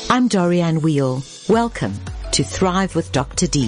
I'm Dorianne Wheel. Welcome to Thrive with Dr. D.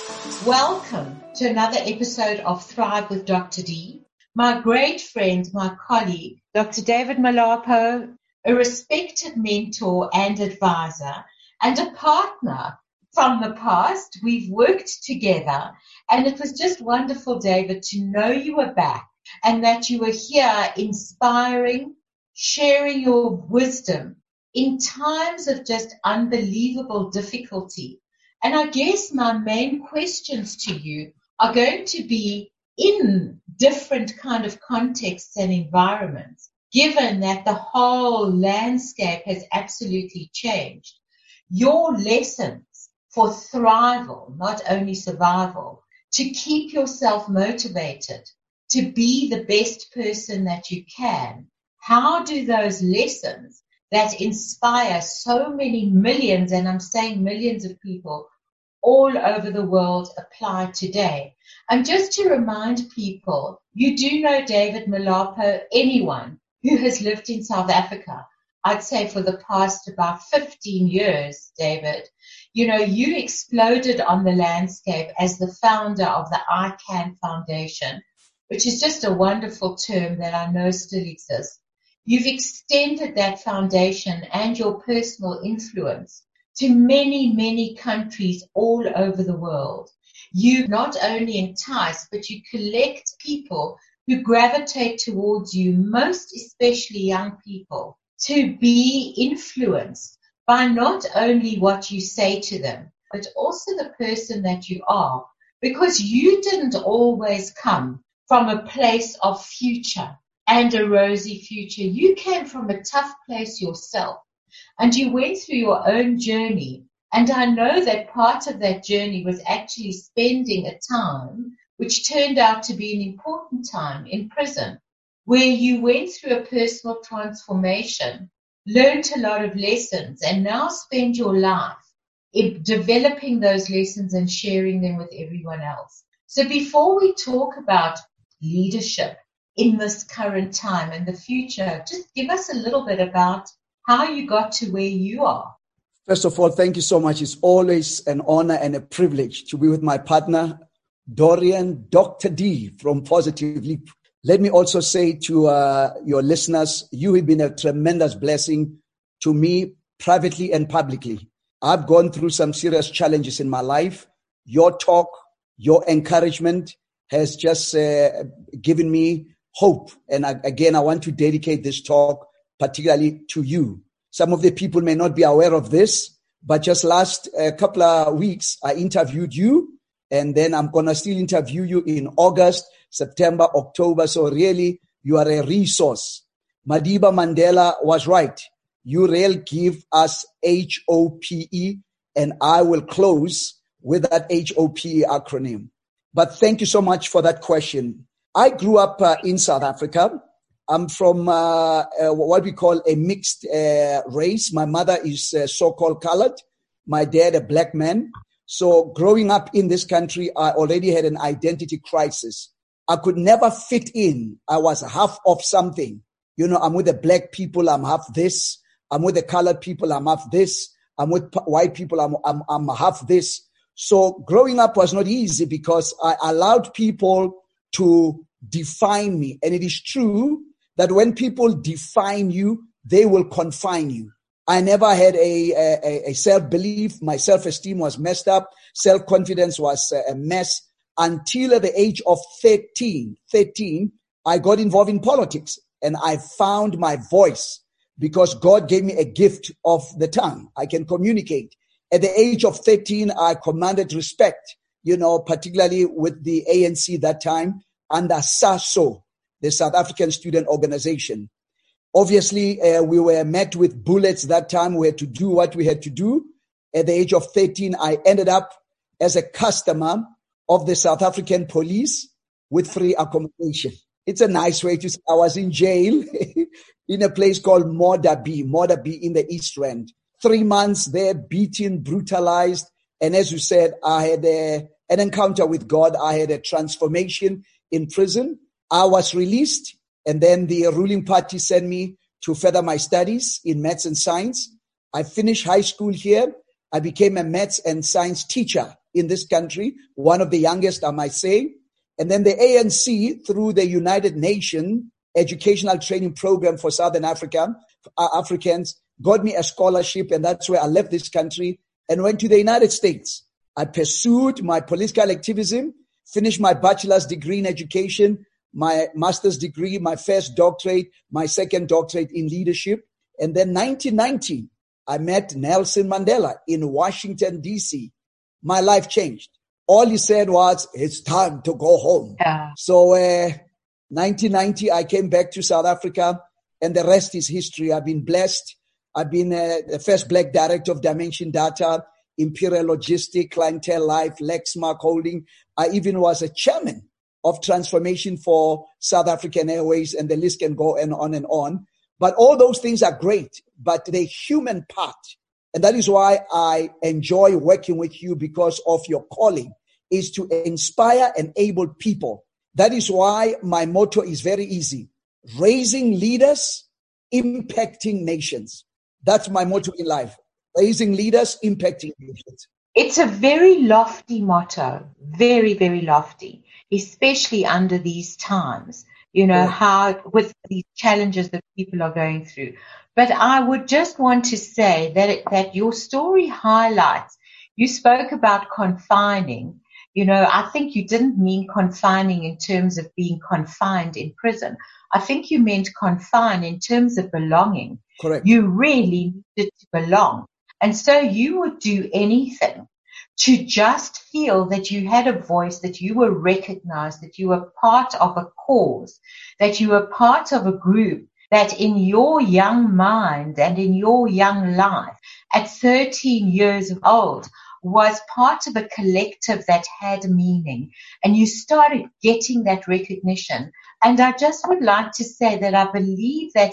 Welcome to another episode of Thrive with Dr. D. My great friend, my colleague, Dr. David Malapo, a respected mentor and advisor, and a partner from the past. We've worked together, and it was just wonderful, David, to know you were back and that you were here inspiring, sharing your wisdom in times of just unbelievable difficulty. And I guess my main questions to you are going to be in different kind of contexts and environments, given that the whole landscape has absolutely changed. Your lessons for thrival, not only survival, to keep yourself motivated, to be the best person that you can. How do those lessons that inspire so many millions, and I'm saying millions of people all over the world, apply today? And just to remind people, you do know David Malapo. Anyone who has lived in South Africa, I'd say for the past about 15 years, David, you know, you exploded on the landscape as the founder of the ICANN Foundation, which is just a wonderful term that I know still exists. You've extended that foundation and your personal influence to many, many countries all over the world. You not only entice, but you collect people who gravitate towards you, most especially young people, to be influenced by not only what you say to them, but also the person that you are, because you didn't always come from a place of future and a rosy future. You came from a tough place yourself, and you went through your own journey. And I know that part of that journey was actually spending a time, which turned out to be an important time, in prison, where you went through a personal transformation, learned a lot of lessons, and now spend your life in developing those lessons and sharing them with everyone else. So before we talk about leadership in this current time and the future, just give us a little bit about how you got to where you are. First of all, thank you so much. It's always an honor and a privilege to be with my partner, Dorian Dr. D from Positive Leap. Let me also say to your listeners, you have been a tremendous blessing to me privately and publicly. I've gone through some serious challenges in my life. Your talk, your encouragement has just given me hope. And again, I want to dedicate this talk particularly to you. Some of the people may not be aware of this, but just last couple of weeks, I interviewed you, and then I'm going to still interview you in August, September, October. So really, you are a resource. Madiba Mandela was right. You really give us HOPE, and I will close with that HOPE acronym. But thank you so much for that question. I grew up in South Africa. I'm from what we call a mixed race. My mother is so-called colored. My dad, a black man. So growing up in this country, I already had an identity crisis. I could never fit in. I was half of something. You know, I'm with the black people, I'm half this. I'm with the colored people, I'm half this. I'm with white people, I'm half this. So growing up was not easy because I allowed people to define me. And it is true that when people define you, they will confine you. I never had a self-belief. My self-esteem was messed up. Self-confidence was a mess until at the age of 13, I got involved in politics and I found my voice because God gave me a gift of the tongue. I can communicate. At the age of 13, I commanded respect, you know, particularly with the ANC that time under SASO, the South African Student Organization. Obviously, we were met with bullets that time. We had to do what we had to do. At the age of 13, I ended up as a customer of the South African police with free accommodation. It's a nice way to say I was in jail in a place called Modabi in the East Rand. 3 months there, beaten, brutalized. And as you said, I had an encounter with God. I had a transformation in prison. I was released, and then the ruling party sent me to further my studies in maths and science. I finished high school here. I became a maths and science teacher in this country, one of the youngest, I might say. And then the ANC, through the United Nations Educational Training Program for Southern Africa, Africans, got me a scholarship, and that's where I left this country and went to the United States. I pursued my political activism, finished my bachelor's degree in education, my master's degree, my first doctorate, my second doctorate in leadership. And then 1990, I met Nelson Mandela in Washington, D.C. My life changed. All he said was, it's time to go home. Yeah. So 1990, I came back to South Africa, and the rest is history. I've been blessed. I've been the first Black director of Dimension Data, Imperial Logistic, Clientele Life, Lexmark Holding. I even was a chairman of transformation for South African Airways, and the list can go on and on. But all those things are great, but the human part, and that is why I enjoy working with you, because of your calling is to inspire and enable people. That is why my motto is very easy: raising leaders, impacting nations. That's my motto in life. Raising leaders, impacting nations. It's a very lofty motto, very, very lofty, especially under these times, you know, how with these challenges that people are going through. But I would just want to say that your story highlights, you spoke about confining. You know, I think you didn't mean confining in terms of being confined in prison. I think you meant confine in terms of belonging. Correct. You really needed to belong. And so you would do anything to just feel that you had a voice, that you were recognized, that you were part of a cause, that you were part of a group, that in your young mind and in your young life, at 13 years old, was part of a collective that had meaning, and you started getting that recognition. And I just would like to say that I believe that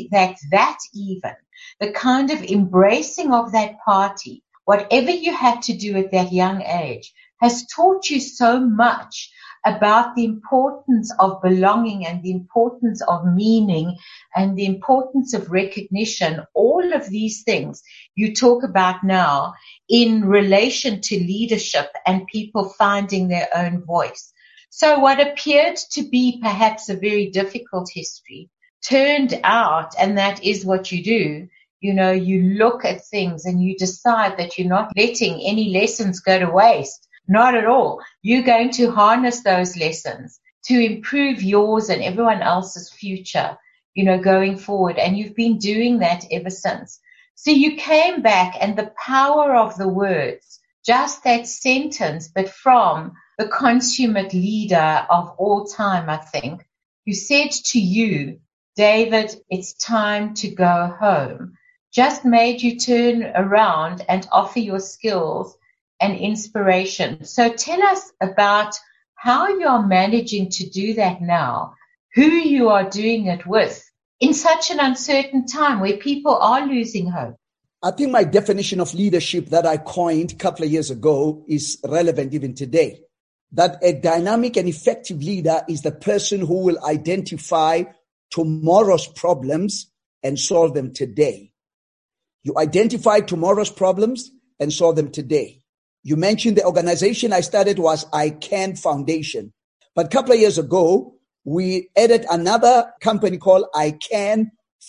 even the kind of embracing of that party, whatever you had to do at that young age, has taught you so much about the importance of belonging and the importance of meaning and the importance of recognition. All of these things you talk about now in relation to leadership and people finding their own voice. So what appeared to be perhaps a very difficult history turned out, and that is what you do. You know, you look at things and you decide that you're not letting any lessons go to waste. Not at all. You're going to harness those lessons to improve yours and everyone else's future, you know, going forward. And you've been doing that ever since. So you came back, and the power of the words, just that sentence, but from the consummate leader of all time, I think, who said to you, David, it's time to go home, just made you turn around and offer your skills and inspiration. So tell us about how you are managing to do that now, who you are doing it with in such an uncertain time where people are losing hope. I think my definition of leadership that I coined a couple of years ago is relevant even today. That a dynamic and effective leader is the person who will identify tomorrow's problems and solve them today. You identify tomorrow's problems and solve them today. You mentioned the organization I started was ICANN Foundation. But a couple of years ago, we added another company called ICANN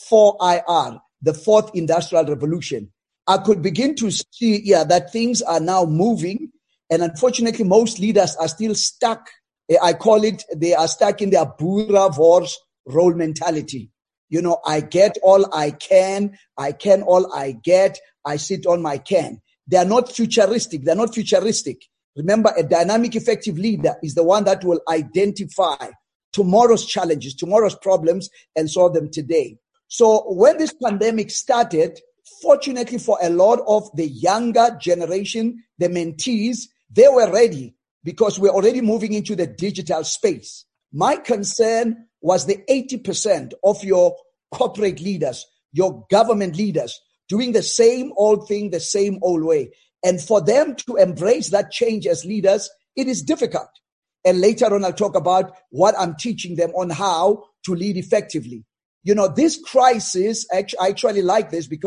4IR, the Fourth Industrial Revolution. I could begin to see, that things are now moving. And unfortunately, most leaders are still stuck. I call it, they are stuck in their Boerewors role mentality. You know, I get all I can all I get, I sit on my can. They are not futuristic. They're not futuristic. Remember, a dynamic, effective leader is the one that will identify tomorrow's challenges, tomorrow's problems, and solve them today. So when this pandemic started, fortunately for a lot of the younger generation, the mentees, they were ready because we're already moving into the digital space. My concern was the 80% of your corporate leaders, your government leaders, doing the same old thing, the same old way. And for them to embrace that change as leaders, it is difficult. And later on, I'll talk about what I'm teaching them on how to lead effectively. You know, this crisis, I actually like this because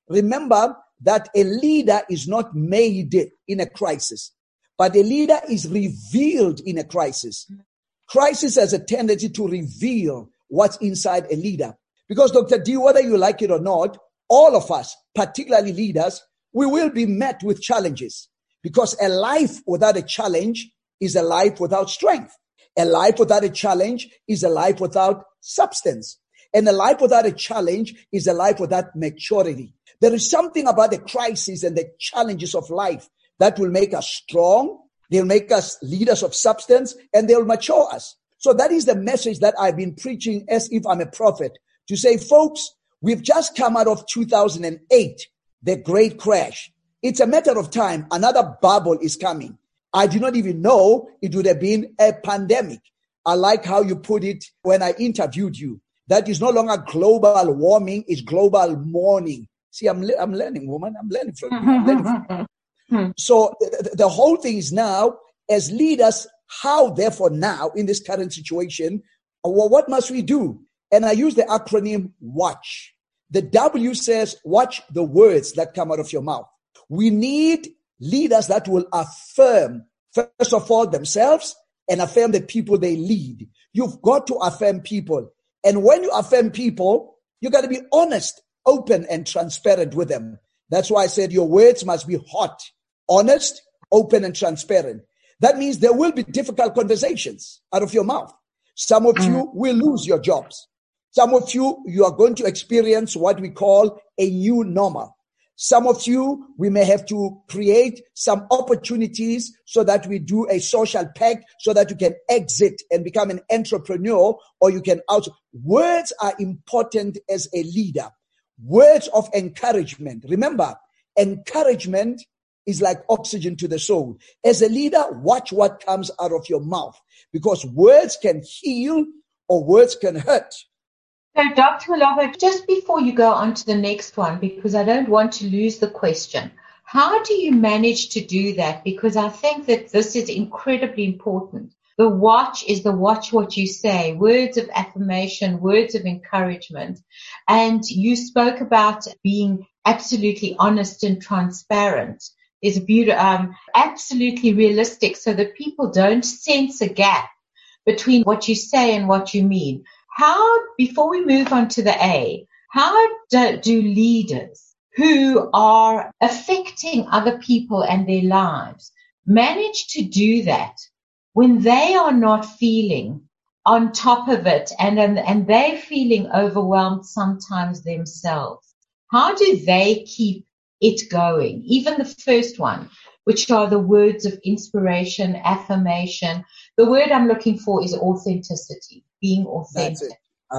Remember that a leader is not made in a crisis, but a leader is revealed in a crisis. Crisis has a tendency to reveal what's inside a leader. Because Dr. D, whether you like it or not, all of us, particularly leaders, we will be met with challenges. Because a life without a challenge is a life without strength. A life without a challenge is a life without substance. And a life without a challenge is a life without maturity. There is something about the crisis and the challenges of life that will make us strong. They'll make us leaders of substance, and they'll mature us. So that is the message that I've been preaching as if I'm a prophet, to say, folks, we've just come out of 2008, the great crash. It's a matter of time. Another bubble is coming. I did not even know it would have been a pandemic. I like how you put it when I interviewed you. That is no longer global warming, it's global mourning. See, I'm learning, woman. I'm learning from you. I'm learning from you. So the whole thing is now, as leaders, how therefore now in this current situation, what must we do? And I use the acronym WATCH. The W says, watch the words that come out of your mouth. We need leaders that will affirm, first of all, themselves and affirm the people they lead. You've got to affirm people. And when you affirm people, you got to be honest, open, and transparent with them. That's why I said your words must be hot, honest, open, and transparent. That means there will be difficult conversations out of your mouth. Some of you will lose your jobs. Some of you are going to experience what we call a new normal. Some of you, we may have to create some opportunities so that we do a social pact so that you can exit and become an entrepreneur, or you can out. Words are important as a leader. Words of encouragement. Remember, encouragement is like oxygen to the soul. As a leader, watch what comes out of your mouth, because words can heal or words can hurt. So, Dr. Malapa, just before you go on to the next one, because I don't want to lose the question, how do you manage to do that? Because I think that this is incredibly important. The watch is the watch what you say, words of affirmation, words of encouragement. And you spoke about being absolutely honest and transparent. There's a beautiful, absolutely realistic, so that people don't sense a gap between what you say and what you mean. How, before we move on to the A, how do leaders who are affecting other people and their lives manage to do that when they are not feeling on top of it and they're feeling overwhelmed sometimes themselves? How do they keep it going? Even the first one, which are the words of inspiration, affirmation. The word I'm looking for is authenticity, being authentic. That's it.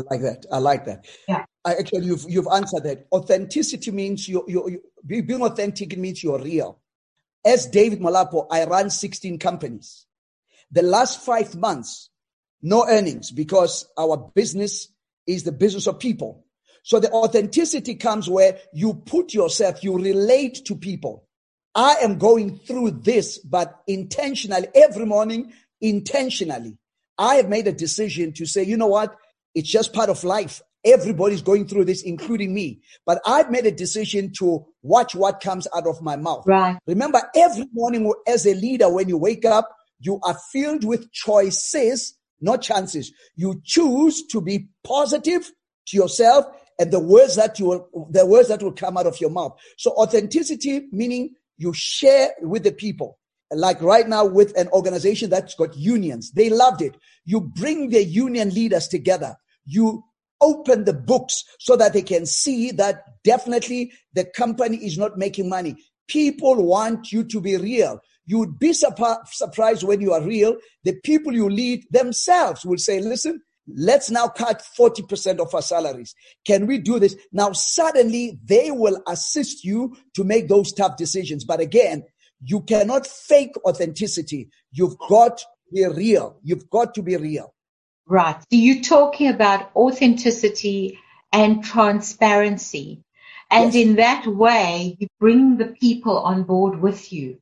I like that. Yeah. Actually, you've answered that. Authenticity means being authentic. It means you're real. As David Malapo, I run 16 companies. The last 5 months, no earnings, because our business is the business of people. So the authenticity comes where you put yourself, you relate to people. I am going through this, but intentionally, every morning, intentionally, I have made a decision to say, you know what? It's just part of life. Everybody's going through this, including me. But I've made a decision to watch what comes out of my mouth. Right. Remember, every morning as a leader, when you wake up, you are filled with choices, not chances. You choose to be positive to yourself and the words that will come out of your mouth. So authenticity, meaning you share with the people. Like right now with an organization that's got unions. They loved it. You bring the union leaders together. You open the books so that they can see that definitely the company is not making money. People want you to be real. You would be surprised when you are real. The people you lead themselves will say, listen, let's now cut 40% of our salaries. Can we do this? Now, suddenly they will assist you to make those tough decisions. But again, you cannot fake authenticity. You've got to be real. You've got to be real. Right. So you're talking about authenticity and transparency. And Yes. in that way, you bring the people on board with you,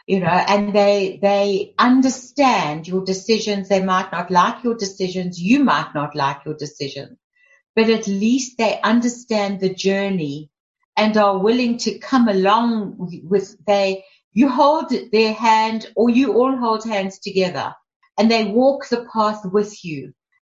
and they understand your decisions. They might not like your decisions. You might not like your decisions, but at least they understand the journey and are willing to come along with you hold their hand, or you all hold hands together, and they walk the path with you.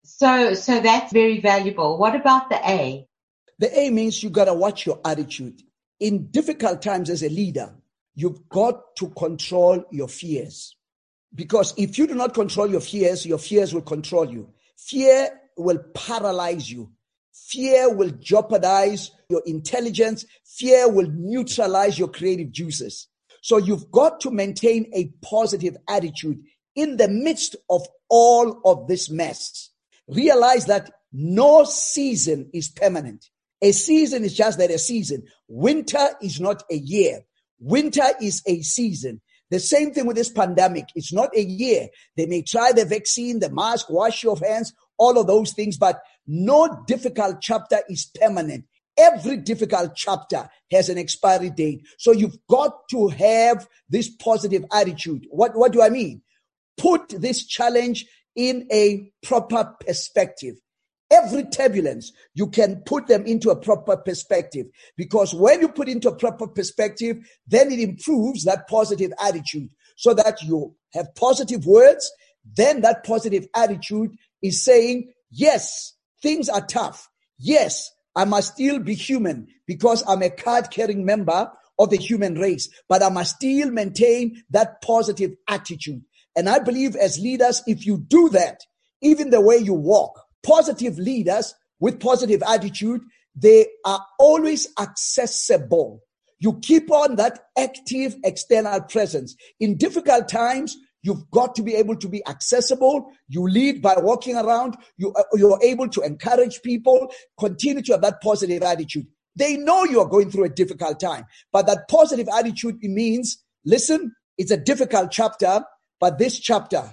So that's very valuable. What about the A? The A means you got to watch your attitude. In difficult times as a leader, you've got to control your fears. Because if you do not control your fears will control you. Fear will paralyze you. Fear will jeopardize your intelligence. Fear will neutralize your creative juices. So you've got to maintain a positive attitude in the midst of all of this mess. Realize that no season is permanent. A season is just that, a season. Winter is not a year. Winter is a season. The same thing with this pandemic. It's not a year. They may try the vaccine, the mask, wash your hands, all of those things, but no difficult chapter is permanent. Every difficult chapter has an expiry date. So you've got to have this positive attitude. What do I mean? Put this challenge in a proper perspective. Every turbulence, you can put them into a proper perspective, because when you put into a proper perspective, then it improves that positive attitude so that you have positive words. Then that positive attitude is saying, yes, things are tough. Yes, I must still be human because I'm a card-carrying member of the human race, but I must still maintain that positive attitude. And I believe as leaders, if you do that, even the way you walk, positive leaders with positive attitude, they are always accessible. You keep on that active external presence. In difficult times, you've got to be able to be accessible. You lead by walking around. You're able to encourage people. Continue to have that positive attitude. They know you are going through a difficult time, but that positive attitude, it means, listen, it's a difficult chapter, but this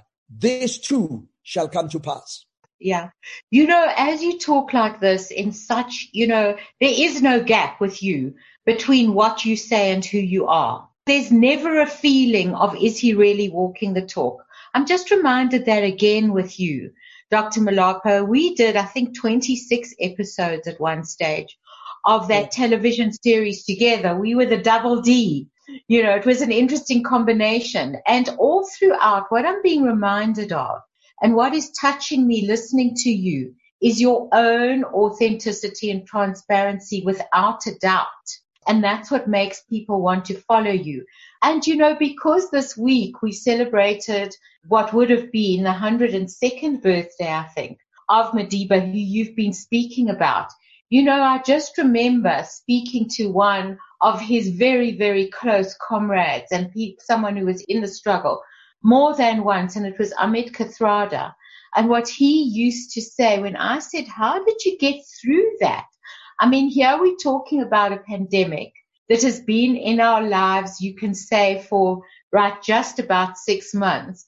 too shall come to pass. Yeah. As you talk like this in such, there is no gap with you between what you say and who you are. There's never a feeling of, is he really walking the talk? I'm just reminded that again with you, Dr. Malapo. We did, I think, 26 episodes at one stage of that television series together. We were the double D. It was an interesting combination. And all throughout, what I'm being reminded of, and what is touching me listening to you, is your own authenticity and transparency without a doubt. And that's what makes people want to follow you. And, because this week we celebrated what would have been the 102nd birthday, I think, of Madiba, who you've been speaking about. I just remember speaking to one of his very, very close comrades and someone who was in the struggle more than once, and it was Ahmed Kathrada. And what he used to say when I said, how did you get through that? I mean, here we're talking about a pandemic that has been in our lives, you can say, for just about 6 months.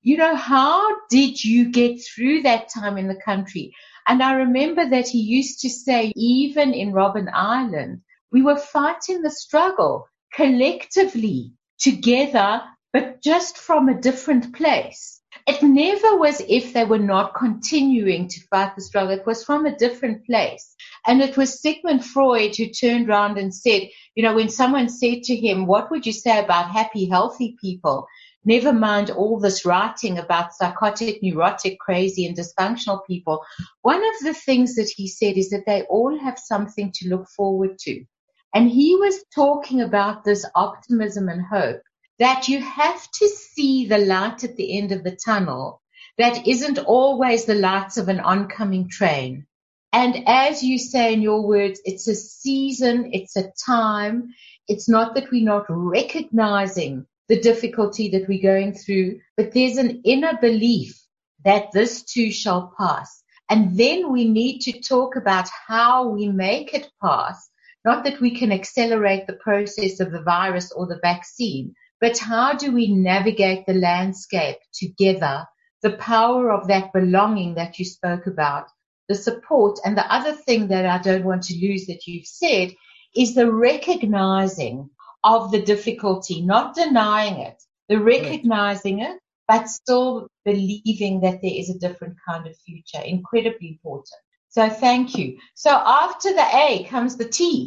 How did you get through that time in the country? And I remember that he used to say, even in Robben Island, we were fighting the struggle collectively together, but just from a different place. It never was if they were not continuing to fight the struggle. It was from a different place. And it was Sigmund Freud who turned around and said, when someone said to him, what would you say about happy, healthy people? Never mind all this writing about psychotic, neurotic, crazy, and dysfunctional people. One of the things that he said is that they all have something to look forward to. And he was talking about this optimism and hope, that you have to see the light at the end of the tunnel that isn't always the lights of an oncoming train. And as you say in your words, it's a season, it's a time. It's not that we're not recognizing the difficulty that we're going through, but there's an inner belief that this too shall pass. And then we need to talk about how we make it pass, not that we can accelerate the process of the virus or the vaccine, but how do we navigate the landscape together, the power of that belonging that you spoke about, the support. And the other thing that I don't want to lose that you've said is the recognizing of the difficulty, not denying it, the recognizing it, but still believing that there is a different kind of future. Incredibly important. So thank you. So after the A comes the T.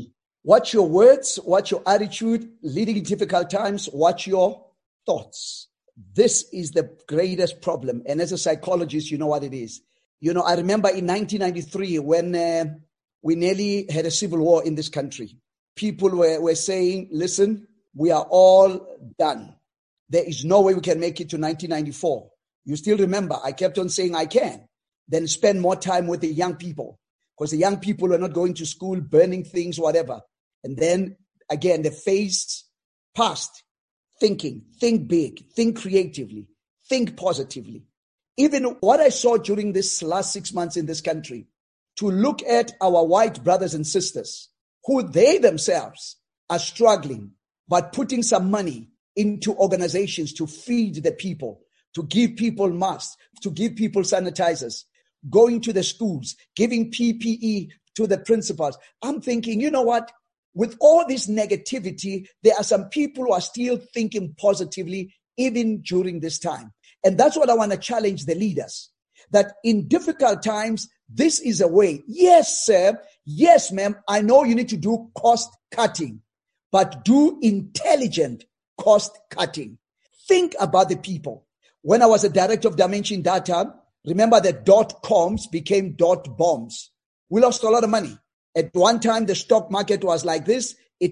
Watch your words, watch your attitude, leading in difficult times, watch your thoughts. This is the greatest problem. And as a psychologist, you know what it is. I remember in 1993 when we nearly had a civil war in this country. People were saying, listen, we are all done. There is no way we can make it to 1994. You still remember, I kept on saying I can. Then spend more time with the young people. Because the young people are not going to school, burning things, whatever. And then, again, the phase passed. Thinking, think big, think creatively, think positively. Even what I saw during this last 6 months in this country, to look at our white brothers and sisters, who they themselves are struggling, but putting some money into organizations to feed the people, to give people masks, to give people sanitizers, going to the schools, giving PPE to the principals. I'm thinking, you know what? With all this negativity, there are some people who are still thinking positively even during this time. And that's what I want to challenge the leaders, that in difficult times, this is a way. Yes, sir. Yes, ma'am. I know you need to do cost cutting, but do intelligent cost cutting. Think about the people. When I was a director of Dimension Data, remember that .coms became .bombs. We lost a lot of money. At one time, the stock market was like this.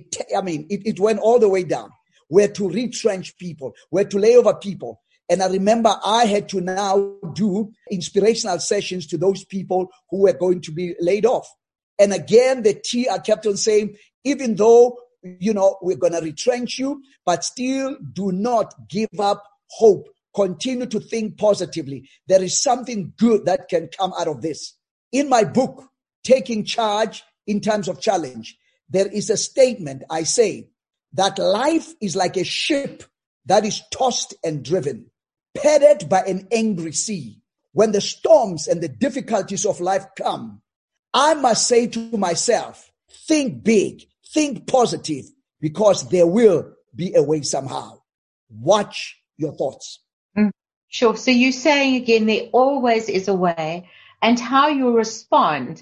It went all the way down. We had to retrench people. We had to lay over people. And I remember I had to now do inspirational sessions to those people who were going to be laid off. And again, I kept on saying, even though, we're going to retrench you, but still do not give up hope. Continue to think positively. There is something good that can come out of this. In my book, Taking Charge in Times of Challenge, there is a statement I say that life is like a ship that is tossed and driven, petted by an angry sea. When the storms and the difficulties of life come, I must say to myself, think big, think positive, because there will be a way somehow. Watch your thoughts. Sure. So you're saying again, there always is a way, and how you respond.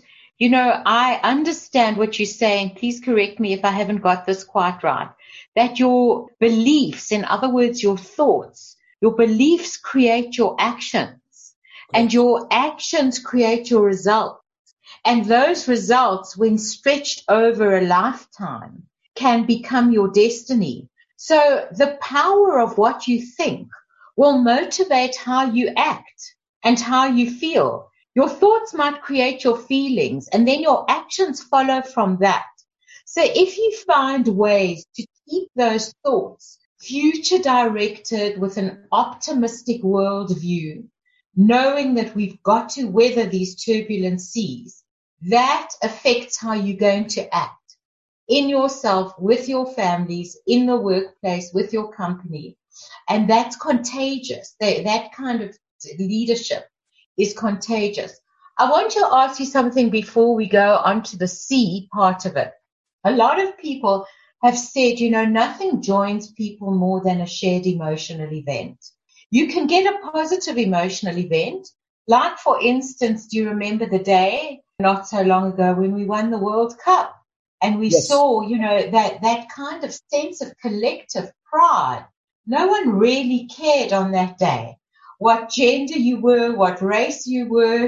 I understand what you're saying. Please correct me if I haven't got this quite right. That your beliefs, in other words, your thoughts, your beliefs create your actions, and your actions create your results. And those results, when stretched over a lifetime, can become your destiny. So the power of what you think will motivate how you act and how you feel. Your thoughts might create your feelings, and then your actions follow from that. So if you find ways to keep those thoughts future directed with an optimistic worldview, knowing that we've got to weather these turbulent seas, that affects how you're going to act in yourself, with your families, in the workplace, with your company. And that's contagious. That kind of leadership is contagious. I want to ask you something before we go on to the C part of it. A lot of people have said, nothing joins people more than a shared emotional event. You can get a positive emotional event, like, for instance, do you remember the day not so long ago when we won the World Cup? And we saw, that kind of sense of collective pride. No one really cared on that day what gender you were, what race you were.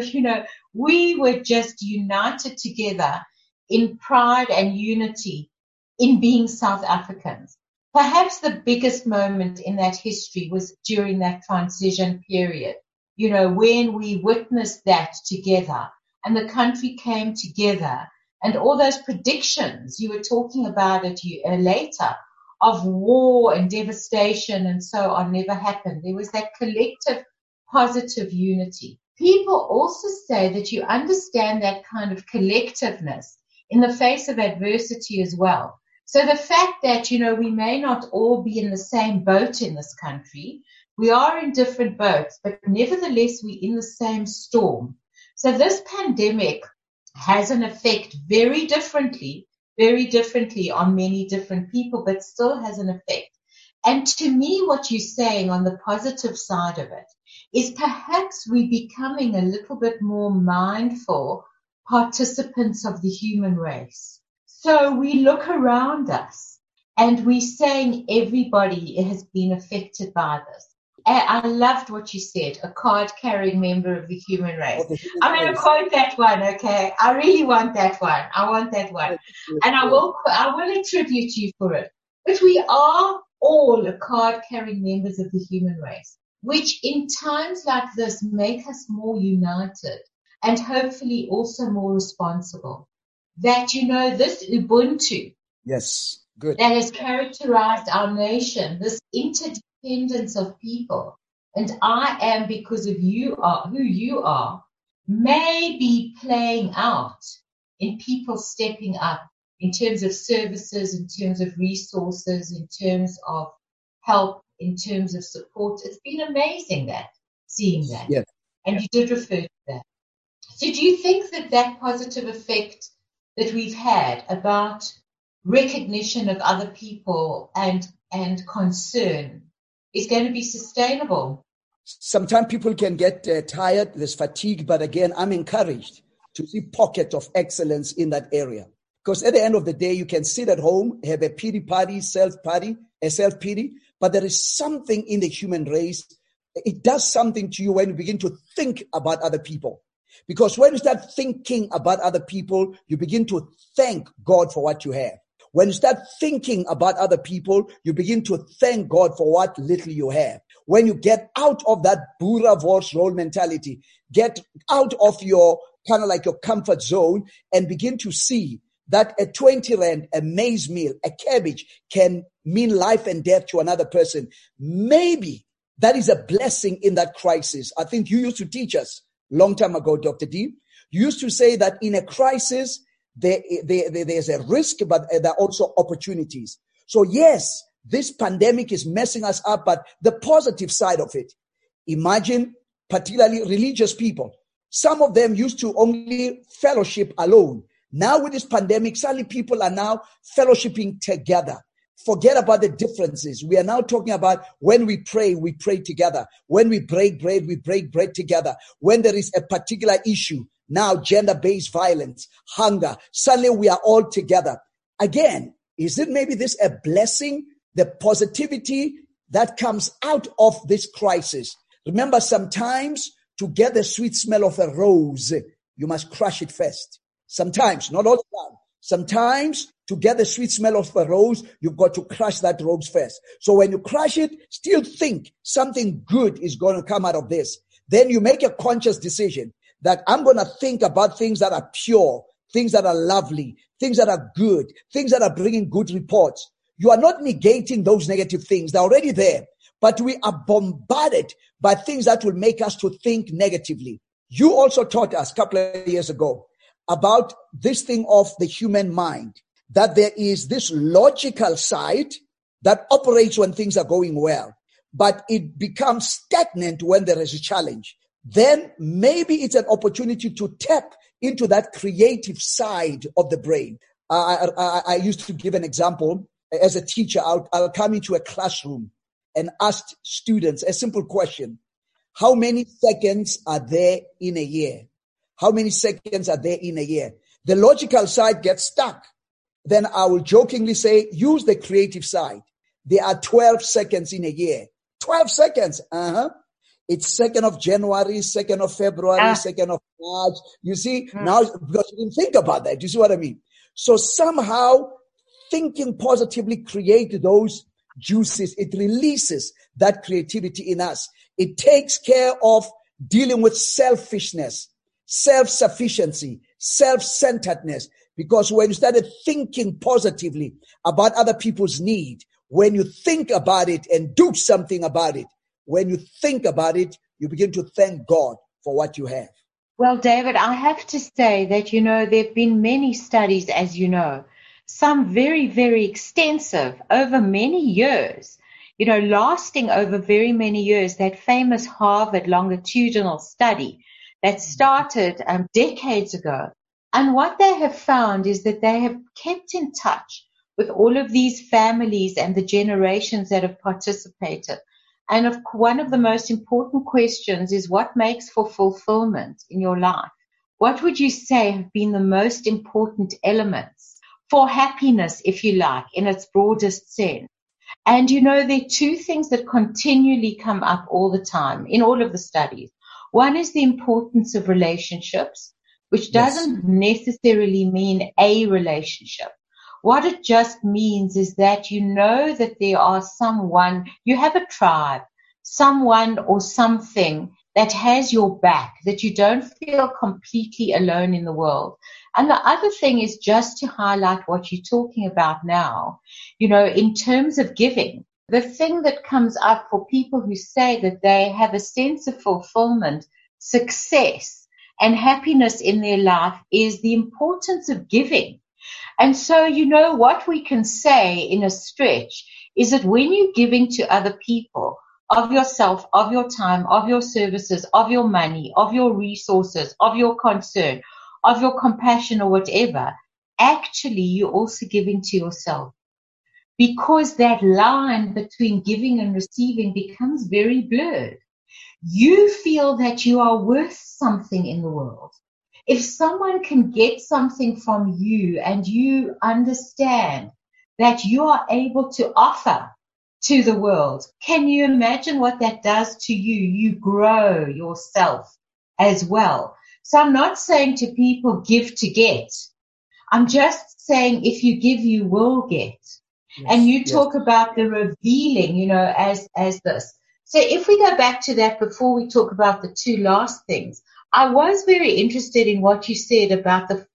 We were just united together in pride and unity in being South Africans. Perhaps the biggest moment in that history was during that transition period, when we witnessed that together and the country came together, and all those predictions, you were talking about it later, of war and devastation and so on never happened. There was that collective positive unity. People also say that you understand that kind of collectiveness in the face of adversity as well. So the fact that, we may not all be in the same boat in this country, we are in different boats, but nevertheless we're in the same storm. So this pandemic has an effect very differently on many different people, but still has an effect. And to me, what you're saying on the positive side of it is perhaps we're becoming a little bit more mindful participants of the human race. So we look around us and we're saying everybody has been affected by this. I loved what you said, a card-carrying member of the human race. I'm going to quote that one, okay? I really want that one. I want that one. And I will attribute you for it. But we are all card-carrying members of the human race, which in times like this make us more united and hopefully also more responsible. That, this Ubuntu. Yes, good. That has characterized our nation, this interdependence of people, and I am because of you are who you are, may be playing out in people stepping up in terms of services, in terms of resources, in terms of help, in terms of support. It's been amazing seeing that. Yes. And you did refer to that. So do you think that positive effect that we've had about recognition of other people and concern is going to be sustainable? Sometimes people can get tired, there's fatigue, but again, I'm encouraged to see pocket of excellence in that area. Because at the end of the day, you can sit at home, have a pity party, self-pity, but there is something in the human race. It does something to you when you begin to think about other people. Because when you start thinking about other people, you begin to thank God for what you have. When you start thinking about other people, you begin to thank God for what little you have. When you get out of that Boer Wors role mentality, get out of your kind of like your comfort zone and begin to see that a 20 rand, a maize meal, a cabbage can mean life and death to another person. Maybe that is a blessing in that crisis. I think you used to teach us long time ago, Dr. D. You used to say that in a crisis, there's a risk, but there are also opportunities. So yes, this pandemic is messing us up, but the positive side of it, imagine particularly religious people. Some of them used to only fellowship alone. Now with this pandemic, suddenly people are now fellowshipping together. Forget about the differences. We are now talking about when we pray together. When we break bread, we break bread together. When there is a particular issue, now gender-based violence, hunger, suddenly we are all together. Again, is it maybe this a blessing, the positivity that comes out of this crisis? Remember, sometimes to get the sweet smell of a rose, you must crush it first. Sometimes, not all the time. Sometimes to get the sweet smell of a rose, you've got to crush that rose first. So when you crush it, still think something good is going to come out of this. Then you make a conscious decision that I'm going to think about things that are pure, things that are lovely, things that are good, things that are bringing good reports. You are not negating those negative things. They're already there. But we are bombarded by things that will make us to think negatively. You also taught us a couple of years ago about this thing of the human mind, that there is this logical side that operates when things are going well, but it becomes stagnant when there is a challenge. Then maybe it's an opportunity to tap into that creative side of the brain. I used to give an example. As a teacher, I'll come into a classroom and ask students a simple question. How many seconds are there in a year? How many seconds are there in a year? The logical side gets stuck. Then I will jokingly say, use the creative side. There are 12 seconds in a year. 12 seconds. It's 2nd of January, 2nd of February, 2nd of March. You see, now, because you didn't think about that. You see what I mean? So somehow thinking positively creates those juices. It releases that creativity in us. It takes care of dealing with selfishness, self-sufficiency, self-centeredness. Because when you started thinking positively about other people's need, when you think about it and do something about it, when you think about it, you begin to thank God for what you have. Well, David, I have to say that, there have been many studies, as you know, some very, very extensive over many years, lasting over very many years, that famous Harvard longitudinal study that started decades ago. And what they have found is that they have kept in touch with all of these families and the generations that have participated. And one of the most important questions is what makes for fulfillment in your life? What would you say have been the most important elements for happiness, if you like, in its broadest sense. And there are two things that continually come up all the time in all of the studies. One is the importance of relationships, which doesn't necessarily mean a relationship. What it just means is that that there are someone, you have a tribe, someone or something that has your back, that you don't feel completely alone in the world. And the other thing is just to highlight what you're talking about now, in terms of giving. The thing that comes up for people who say that they have a sense of fulfillment, success, and happiness in their life is the importance of giving. And so, what we can say in a stretch is that when you're giving to other people, of yourself, of your time, of your services, of your money, of your resources, of your concern, of your compassion or whatever, actually you're also giving to yourself. Because that line between giving and receiving becomes very blurred. You feel that you are worth something in the world. If someone can get something from you and you understand that you are able to offer to the world, can you imagine what that does to you? You grow yourself as well. So I'm not saying to people, give to get. I'm just saying if you give, you will get. Yes, and you talk about the revealing, as this. So if we go back to that before we talk about the two last things, I was very interested in what you said about the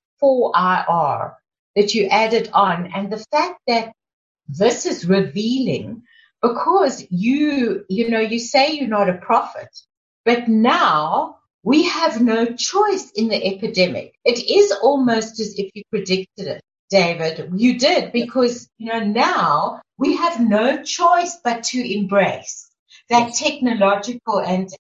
4IR that you added on, and the fact that this is revealing because you say you're not a prophet, but now we have no choice in the epidemic. It is almost as if you predicted it, David. You did, because, now we have no choice but to embrace that technological and,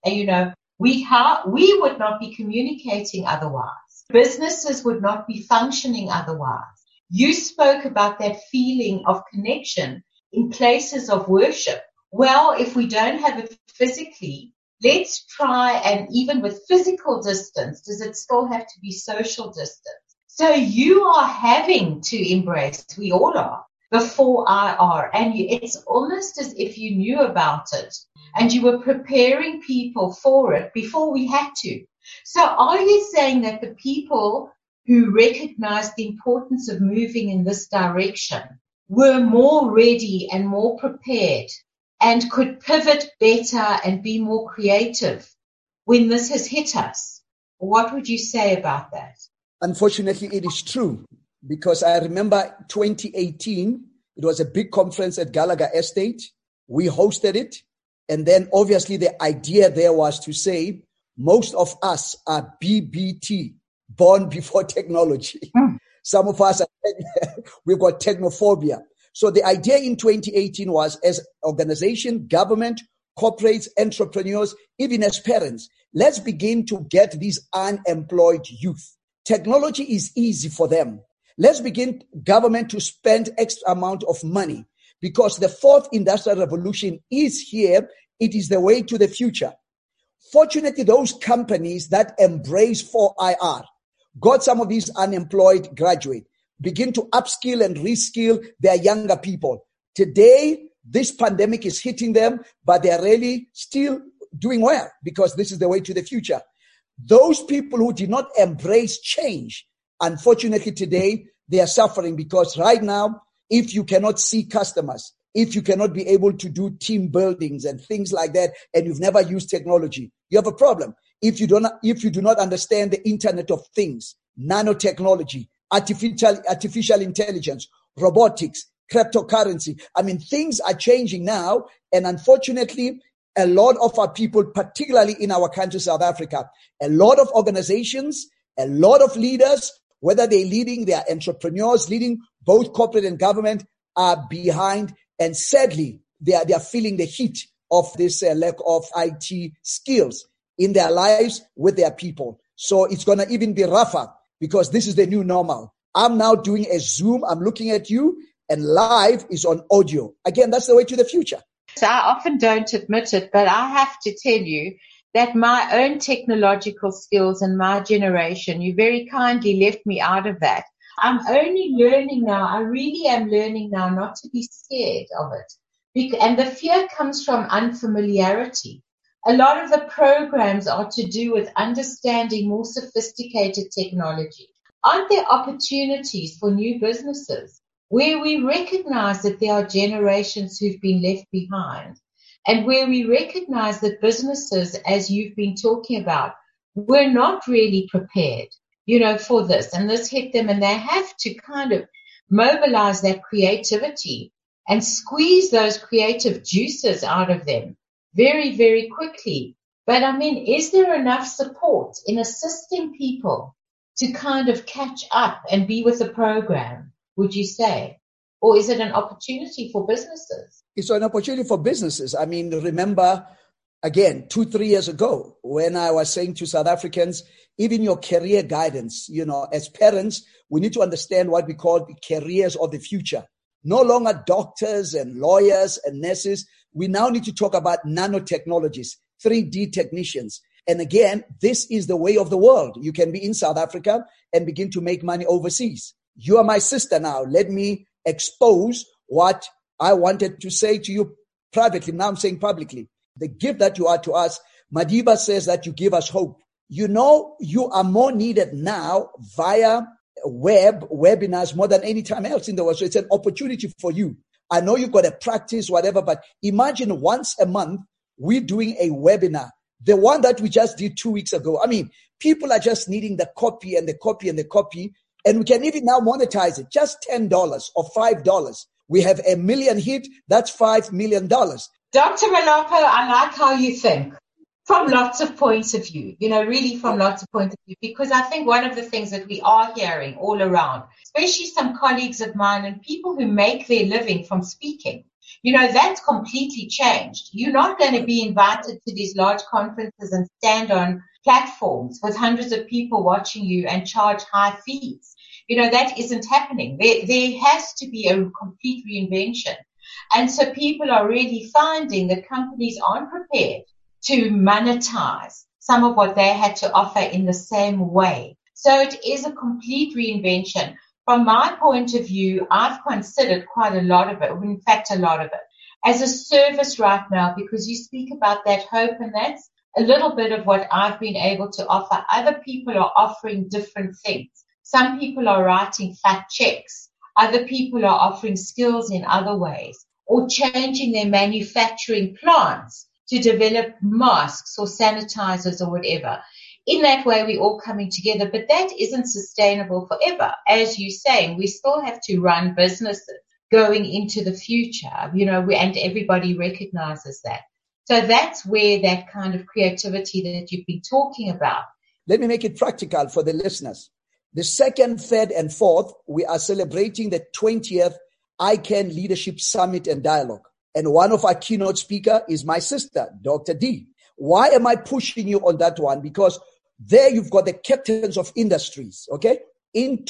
we would not be communicating otherwise. Businesses would not be functioning otherwise. You spoke about that feeling of connection in places of worship. Well, if we don't have it physically, let's try, and even with physical distance, does it still have to be social distance? So you are having to embrace, we all are, the 4IR, and it's almost as if you knew about it and you were preparing people for it before we had to. So are you saying that the people who recognized the importance of moving in this direction were more ready and more prepared and could pivot better and be more creative when this has hit us? What would you say about that? Unfortunately, it is true, because I remember 2018, it was a big conference at Gallagher Estate. We hosted it. And then obviously the idea there was to say, most of us are BBT, born before technology. Some of us, we've got technophobia. So the idea in 2018 was, as organization, government, corporates, entrepreneurs, even as parents, let's begin to get these unemployed youth. Technology is easy for them. Let's begin government to spend extra amount of money, because the fourth industrial revolution is here. It is the way to the future. Fortunately, those companies that embrace 4IR got some of these unemployed graduates, begin to upskill and reskill their younger people. Today, this pandemic is hitting them, but they are really still doing well, because this is the way to the future. Those people who did not embrace change, unfortunately today, they are suffering, because right now, if you cannot see customers, if you cannot be able to do team buildings and things like that, and you've never used technology, you have a problem. If you do not understand the Internet of Things, nanotechnology, artificial intelligence, robotics, cryptocurrency, things are changing now. And unfortunately, a lot of our people, particularly in our country, South Africa, a lot of organizations, a lot of leaders, whether they're leading, they are entrepreneurs, leading both corporate and government, are behind. And sadly, they are feeling the heat of this lack of IT skills in their lives with their people. So it's going to even be rougher, because this is the new normal. I'm now doing a Zoom. I'm looking at you, and live is on audio. Again, that's the way to the future. So I often don't admit it, but I have to tell you that my own technological skills and my generation, you very kindly left me out of that. I'm only learning now. I really am learning now not to be scared of it. And the fear comes from unfamiliarity. A lot of the programs are to do with understanding more sophisticated technology. Aren't there opportunities for new businesses where we recognize that there are generations who've been left behind, and where we recognize that businesses, as you've been talking about, were not really prepared, for this, and this hit them, and they have to kind of mobilize that creativity and squeeze those creative juices out of them very, very quickly. But I mean, is there enough support in assisting people to kind of catch up and be with the program, would you say? Or is it an opportunity for businesses? It's an opportunity for businesses. I mean, remember, again, 2-3 years ago, when I was saying to South Africans, even your career guidance, as parents, we need to understand what we call the careers of the future. No longer doctors and lawyers and nurses. We now need to talk about nanotechnologies, 3D technicians. And again, this is the way of the world. You can be in South Africa and begin to make money overseas. You are my sister now. Let me expose what I wanted to say to you privately. Now I'm saying publicly. The gift that you are to us, Madiba says that you give us hope. You are more needed now via webinars more than any time else in the world. So it's an opportunity for you. I know you've got to practice, whatever, but imagine once a month, we're doing a webinar. The one that we just did 2 weeks ago. I mean, people are just needing the copy and the copy and the copy. And we can even now monetize it. Just $10 or $5. We have 1 million hit. That's $5 million. Dr. Malopo, I like how you think from lots of points of view, really from lots of points of view, because I think one of the things that we are hearing all around, especially some colleagues of mine and people who make their living from speaking, that's completely changed. You're not going to be invited to these large conferences and stand on platforms with hundreds of people watching you and charge high fees. That isn't happening. There has to be a complete reinvention. And so people are really finding that companies aren't prepared to monetize some of what they had to offer in the same way. So it is a complete reinvention. From my point of view, I've considered quite a lot of it, in fact, a lot of it, as a service right now, because you speak about that hope, and that's a little bit of what I've been able to offer. Other people are offering different things. Some people are writing fat checks. Other people are offering skills in other ways, or changing their manufacturing plants to develop masks or sanitizers or whatever. In that way, we're all coming together, but that isn't sustainable forever. As you're saying, we still have to run businesses going into the future, and everybody recognizes that. So that's where that kind of creativity that you've been talking about. Let me make it practical for the listeners. The 2nd, 3rd, and 4th, we are celebrating the 20th ICANN Leadership Summit and Dialogue. And one of our keynote speakers is my sister, Dr. D. Why am I pushing you on that one? Because there you've got the captains of industries, okay? In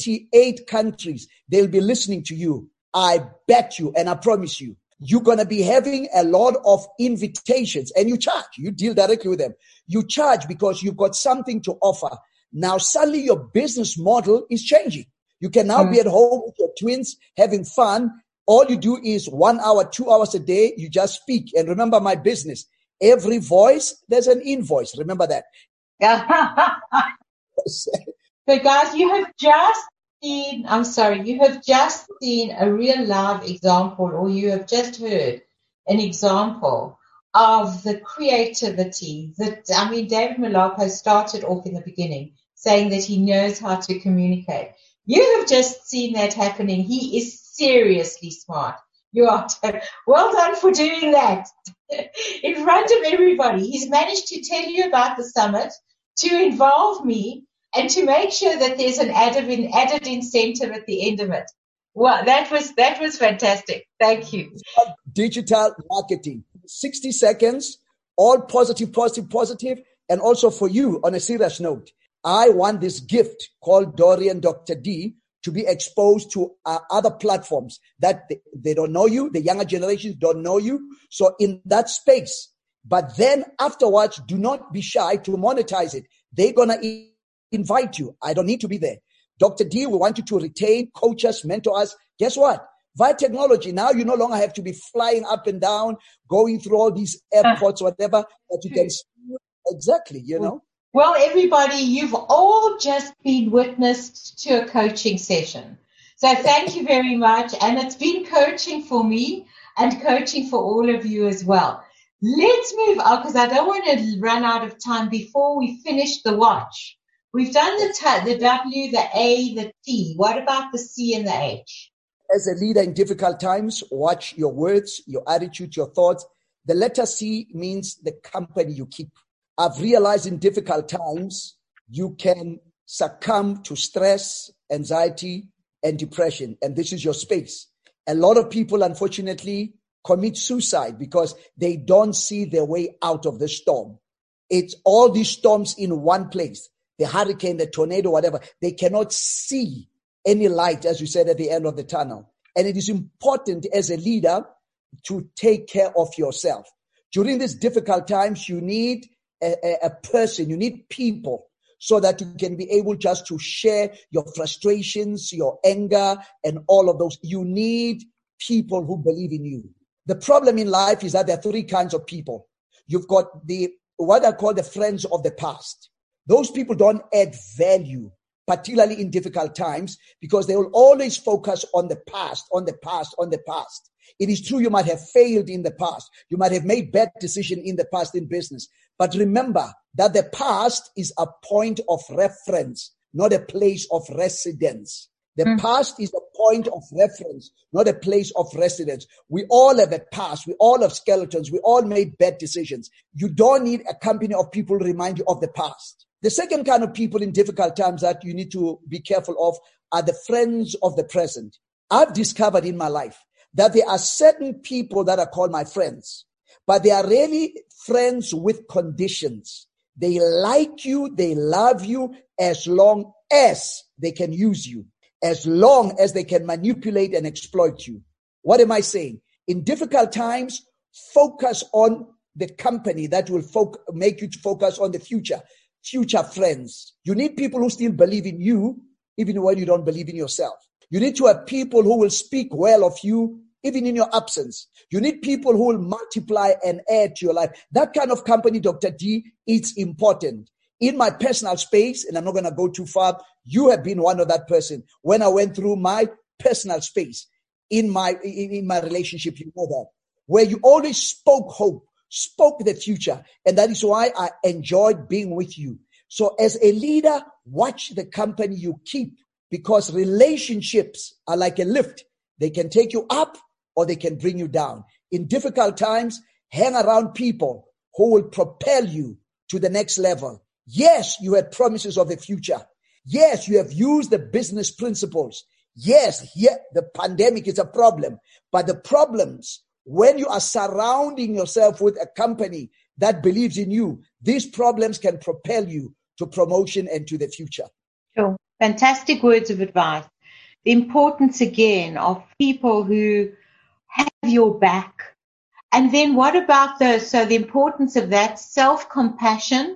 28 countries, they'll be listening to you. I bet you, and I promise you, you're going to be having a lot of invitations, and you charge. You deal directly with them. You charge because you've got something to offer. Now, suddenly your business model is changing. You can now be at home with your twins, having fun. All you do is 1 hour, 2 hours a day. You just speak. And remember my business. Every voice, there's an invoice. Remember that. So guys, you have just seen a real live example, or you have just heard an example of the creativity that, David Malopo started off in the beginning saying that he knows how to communicate. You have just seen that happening. He is seriously smart. You are well done for doing that in front of everybody. He's managed to tell you about the summit, to involve me, and to make sure that there's an added incentive at the end of it. Well, that was fantastic. Thank you. Digital marketing, 60 seconds, all positive. And also for you, on a serious note, I want this gift called Dorian Dr. D to be exposed to other platforms that they don't know you. The younger generations don't know you. So in that space, but then afterwards, do not be shy to monetize it. They're going to invite you. I don't need to be there. Dr. D, we want you to retain, coach us, mentor us. Guess what? Via technology, now you no longer have to be flying up and down, going through all these airports, whatever, that you can exactly, you know. Well, everybody, you've all just been witnessed to a coaching session. So thank you very much. And it's been coaching for me and coaching for all of you as well. Let's move on because I don't want to run out of time before we finish the watch. We've done the W, the A, the T. What about the C and the H? As a leader in difficult times, watch your words, your attitude, your thoughts. The letter C means the company you keep. I've realized in difficult times, you can succumb to stress, anxiety, and depression. And this is your space. A lot of people, unfortunately, commit suicide because they don't see their way out of the storm. It's all these storms in one place. The hurricane, the tornado, whatever. They cannot see any light, as you said, at the end of the tunnel. And it is important as a leader to take care of yourself. During these difficult times, you need a person, you need people so that you can be able just to share your frustrations, your anger, and all of those. You need people who believe in you. The problem in life is that there are three kinds of people. You've got what I call the friends of the past. Those people don't add value, particularly in difficult times, because they will always focus on the past, on the past, on the past. It is true you might have failed in the past. You might have made bad decisions in the past in business. But remember that the past is a point of reference, not a place of residence. The past is a point of reference, not a place of residence. We all have a past. We all have skeletons. We all made bad decisions. You don't need a company of people to remind you of the past. The second kind of people in difficult times that you need to be careful of are the friends of the present. I've discovered in my life that there are certain people that are called my friends, but they are really friends with conditions. They like you, they love you as long as they can use you, as long as they can manipulate and exploit you. What am I saying? In difficult times, focus on the company that will make you to focus on the future friends. You need people who still believe in you, even when you don't believe in yourself. You need to have people who will speak well of you, even in your absence. You need people who will multiply and add to your life. That kind of company, Dr. D, it's important. In my personal space, and I'm not going to go too far, you have been one of that person. When I went through my personal space, in my relationship, you know that, where you always spoke hope, spoke the future. And that is why I enjoyed being with you. So as a leader, watch the company you keep, because relationships are like a lift. They can take you up or they can bring you down. In difficult times, hang around people who will propel you to the next level. Yes, you had promises of the future. Yes, you have used the business principles. Yes, the pandemic is a problem. But the problems, when you are surrounding yourself with a company that believes in you, these problems can propel you to promotion and to the future. Sure. Fantastic words of advice. The importance again of people who have your back. And then what about the importance of that self-compassion,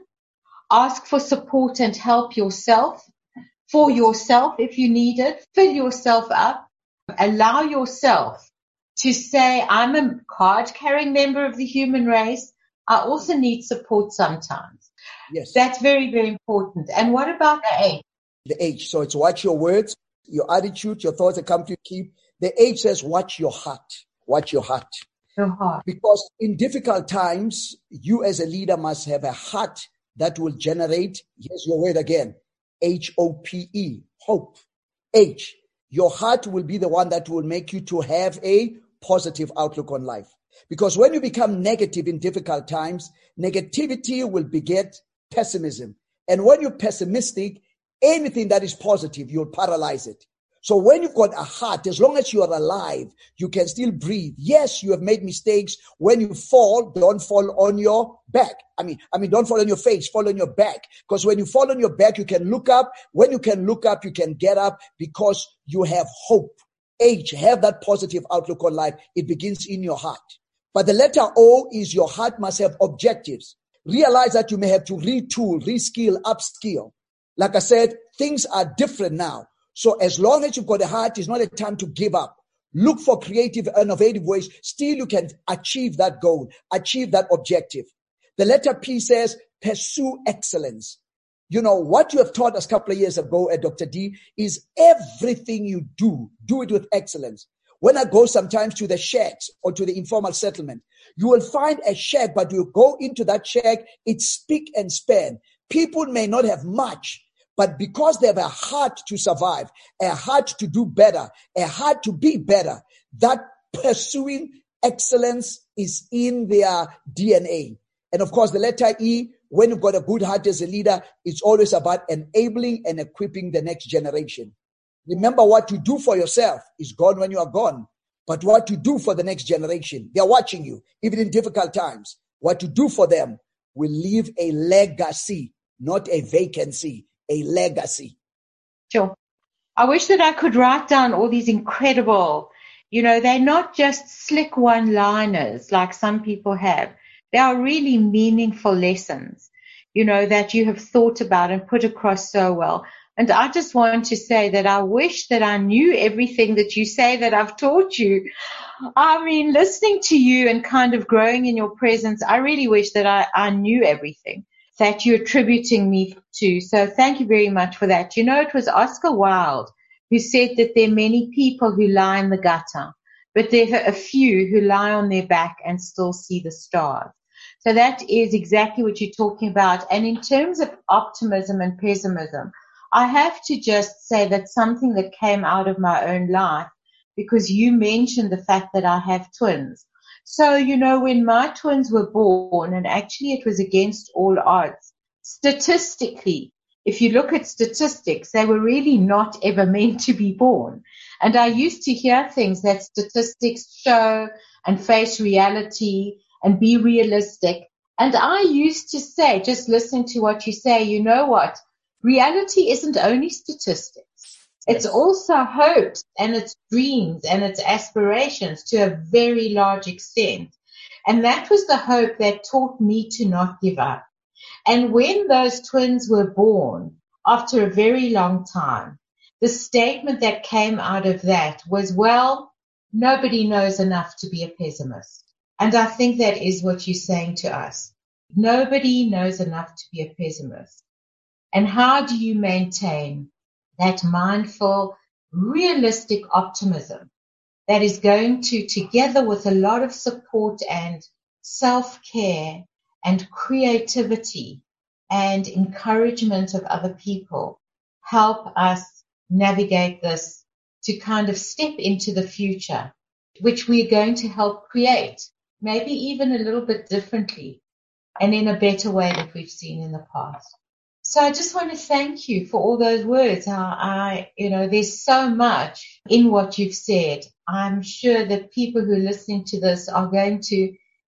ask for support and help yourself, for yourself if you need it, fill yourself up, allow yourself to say, I'm a card-carrying member of the human race. I also need support sometimes. Yes. That's very, very important. And what about the H? The H. So it's watch your words, your attitude, your thoughts, the company you keep. The H says watch your heart. Watch your heart. Your heart. Because in difficult times, you as a leader must have a heart that will generate, here's your word again, H-O-P-E, hope. H, your heart will be the one that will make you to have a positive outlook on life. Because when you become negative in difficult times, negativity will beget pessimism. And when you're pessimistic, anything that is positive, you'll paralyze it. So when you've got a heart, as long as you are alive, you can still breathe. Yes, you have made mistakes. When you fall, don't fall on your back. I mean, don't fall on your face, fall on your back. Because when you fall on your back, you can look up. When you can look up, you can get up because you have hope. H, have that positive outlook on life. It begins in your heart. But the letter O is your heart must have objectives. Realize that you may have to retool, reskill, upskill. Like I said, things are different now. So as long as you've got a heart, it's not a time to give up. Look for creative, innovative ways. Still, you can achieve that goal, achieve that objective. The letter P says, pursue excellence. You know, what you have taught us a couple of years ago at Dr. D is everything you do it with excellence. When I go sometimes to the shacks or to the informal settlement, you will find a shack, but you go into that shack, it's spick and span. People may not have much, but because they have a heart to survive, a heart to do better, a heart to be better, that pursuing excellence is in their DNA. And of course, the letter E, when you've got a good heart as a leader, it's always about enabling and equipping the next generation. Remember, what you do for yourself is gone when you are gone. But what you do for the next generation, they're watching you, even in difficult times. What you do for them will leave a legacy, not a vacancy, a legacy. Sure. I wish that I could write down all these incredible, they're not just slick one-liners like some people have. They are really meaningful lessons, that you have thought about and put across so well. And I just want to say that I wish that I knew everything that you say that I've taught you. I mean, listening to you and kind of growing in your presence, I really wish that I knew everything that you're attributing me to. So thank you very much for that. It was Oscar Wilde who said that there are many people who lie in the gutter, but there are a few who lie on their back and still see the stars. So that is exactly what you're talking about. And in terms of optimism and pessimism, I have to just say that something that came out of my own life, because you mentioned the fact that I have twins. So, when my twins were born, and actually it was against all odds, statistically, if you look at statistics, they were really not ever meant to be born. And I used to hear things that statistics show and face reality and be realistic. And I used to say, just listening to what you say, you know what? Reality isn't only statistics. It's also hopes and it's dreams and it's aspirations to a very large extent. And that was the hope that taught me to not give up. And when those twins were born, after a very long time, the statement that came out of that was, well, nobody knows enough to be a pessimist. And I think that is what you're saying to us. Nobody knows enough to be a pessimist. And how do you maintain that mindful, realistic optimism that is going to, together with a lot of support and self-care and creativity and encouragement of other people, help us navigate this to kind of step into the future, which we're going to help create, maybe even a little bit differently and in a better way than we've seen in the past. So I just want to thank you for all those words. There's so much in what you've said. I'm sure that people who are listening to this are going to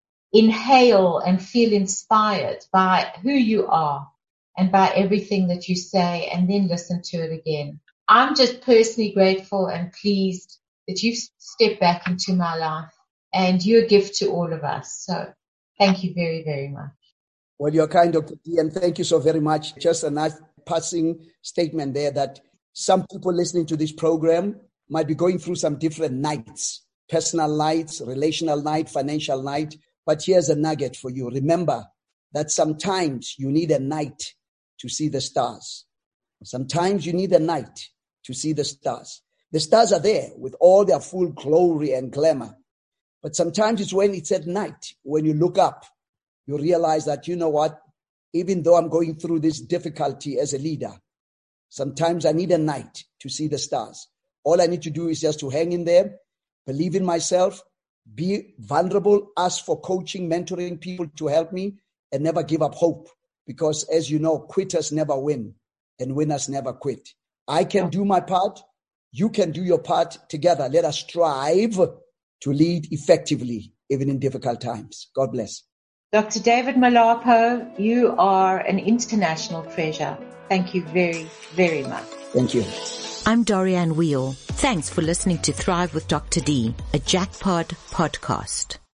inhale and feel inspired by who you are and by everything that you say, and then listen to it again. I'm just personally grateful and pleased that you've stepped back into my life, and you're a gift to all of us. So thank you very, very much. Well, you're kind, Dr. D, and thank you so very much. Just a nice passing statement there that some people listening to this program might be going through some different nights, personal nights, relational night, financial night. But here's a nugget for you. Remember that sometimes you need a night to see the stars. Sometimes you need a night to see the stars. The stars are there with all their full glory and glamour. But sometimes it's when it's at night, when you look up, you realize that, you know what, even though I'm going through this difficulty as a leader, sometimes I need a night to see the stars. All I need to do is just to hang in there, believe in myself, be vulnerable, ask for coaching, mentoring people to help me, and never give up hope. Because as you know, quitters never win and winners never quit. I can do my part. You can do your part together. Let us strive to lead effectively, even in difficult times. God bless. Dr. David Malapo, you are an international treasure. Thank you very, very much. Thank you. I'm Dorianne Wheel. Thanks for listening to Thrive with Dr. D, a Jackpot podcast.